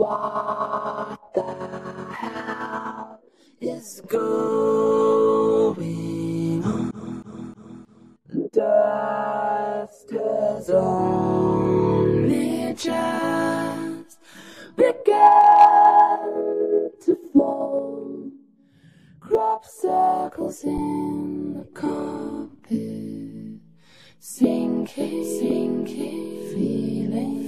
What the hell is going on? The dust has only just begun to fall. Crop circles in the carpet, sinking, feeling.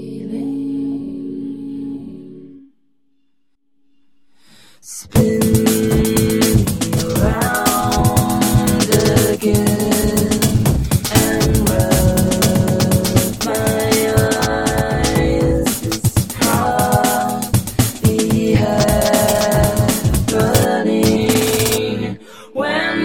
Spinning around again and rub my eyes. This can't be happening when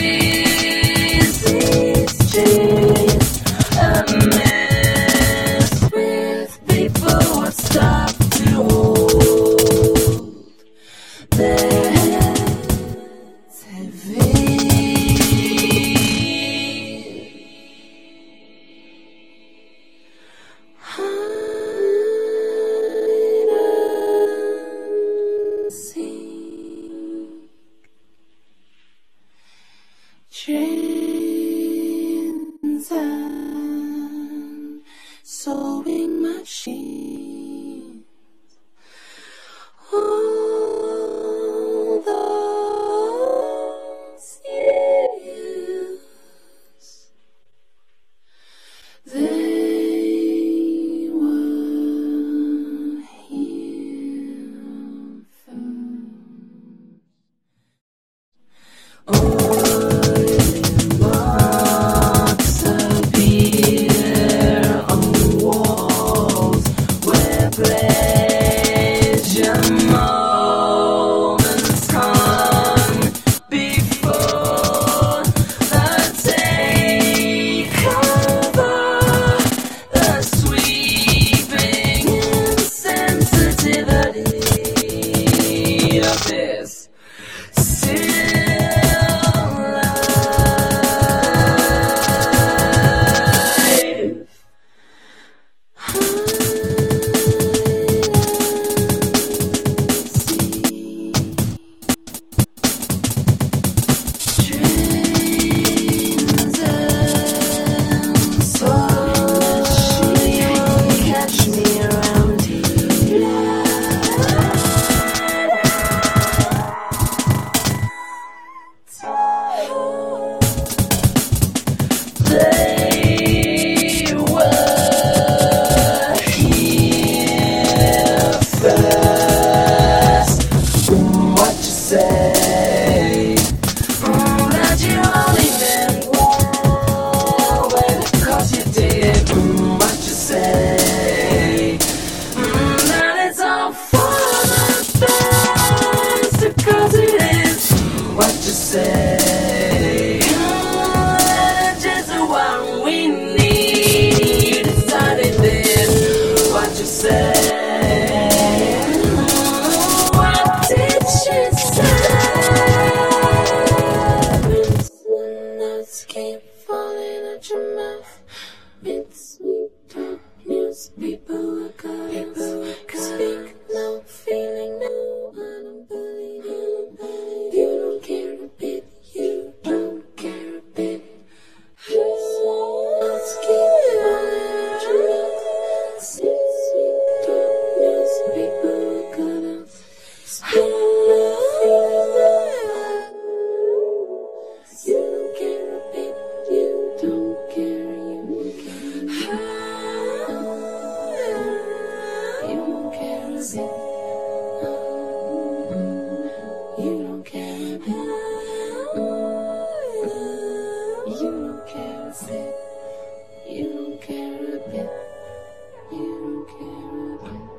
busy streets a mess with people would stop to hold their heads heavy. Hide and seek. Chains and sewing machines. All those years, they were here first. Oily marks appear on walls where pleasure moments come before the takeover, the sweeping insensitivity of this still life. Trains and songs, catch me around here. They were here first. What you say? That you only meant well because you did. What you say? That it's all for the best because it is. What you say? That just what we need. Decided this. What you say? What did she say? Notes keep falling out your mouth. It's sweet talk news. People are gods. Speak no feeling no. I don't believe you. You don't care a bit. You don't care a bit. Notes keep falling out your mouth. It's sweet talk news. People are gods. Speak no feeling no. You don't care a bit. You don't care. You don't care a bit. You don't care a bit. You don't care a bit. You don't care a bit. You don't care a bit.